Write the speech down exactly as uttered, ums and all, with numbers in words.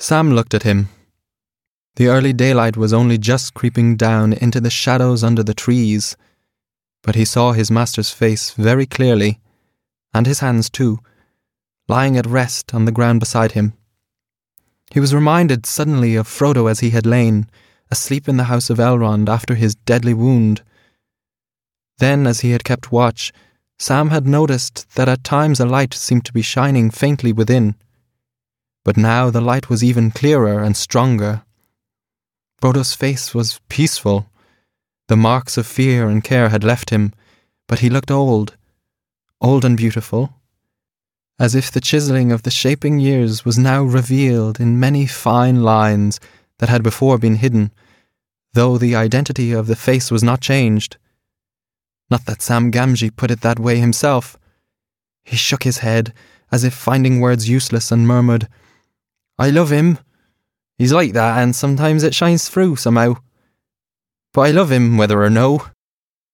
Sam looked at him. The early daylight was only just creeping down into the shadows under the trees, but he saw his master's face very clearly, and his hands too, lying at rest on the ground beside him. He was reminded suddenly of Frodo as he had lain, asleep in the house of Elrond after his deadly wound. Then, as he had kept watch, Sam had noticed that at times a light seemed to be shining faintly within, but now the light was even clearer and stronger. Frodo's face was peaceful. The marks of fear and care had left him, but he looked old, old and beautiful, as if the chiselling of the shaping years was now revealed in many fine lines that had before been hidden, though the identity of the face was not changed. Not that Sam Gamgee put it that way himself. He shook his head, as if finding words useless, and murmured, "I love him. He's like that, and sometimes it shines through somehow. But I love him whether or no."